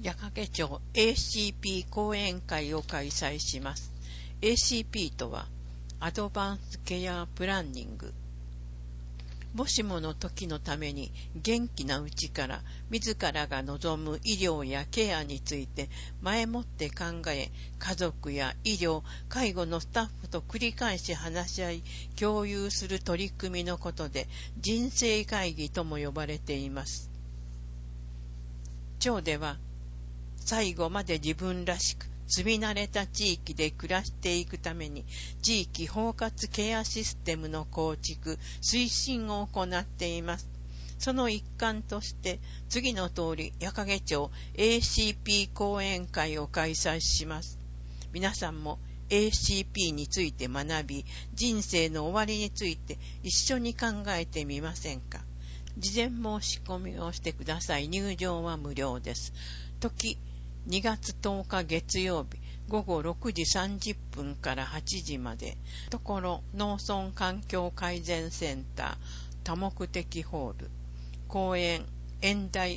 矢掛町 ACP 講演会を開催します。ACP とはアドバンスケアプランニング。もしもの時のために元気なうちから自らが望む医療やケアについて前もって考え、家族や医療、介護のスタッフと繰り返し話し合い、共有する取り組みのことで人生会議とも呼ばれています。町では最後まで自分らしく住み慣れた地域で暮らしていくために地域包括ケアシステムの構築、推進を行っています。その一環として次の通り矢掛町 ACP 講演会を開催します。皆さんも ACP について学び、人生の終わりについて一緒に考えてみませんか。事前申し込みをしてください。入場は無料です。時2月10日月曜日午後6時30分から8時まで。ところ農村環境改善センター多目的ホール。講演演題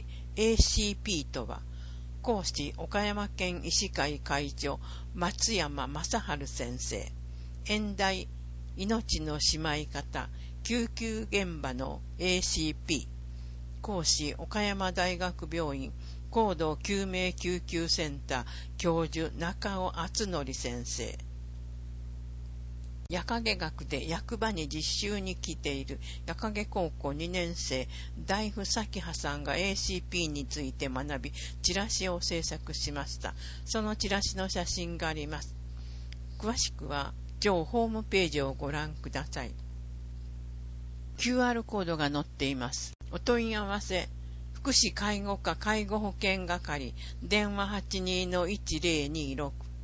ACP とは、講師岡山県医師会会長松山正治先生。演題命のしまい方、救急現場の ACP。講師岡山大学病院高度救命救急センター教授中尾敦則先生。矢掛学で役場に実習に来ている矢掛高校2年生大夫咲葉さんが ACP について学び、チラシを制作しました。そのチラシの写真があります。詳しくは町ホームページをご覧ください。QR コードが載っています。お問い合わせ福祉介護課介護保険係電話 82-1026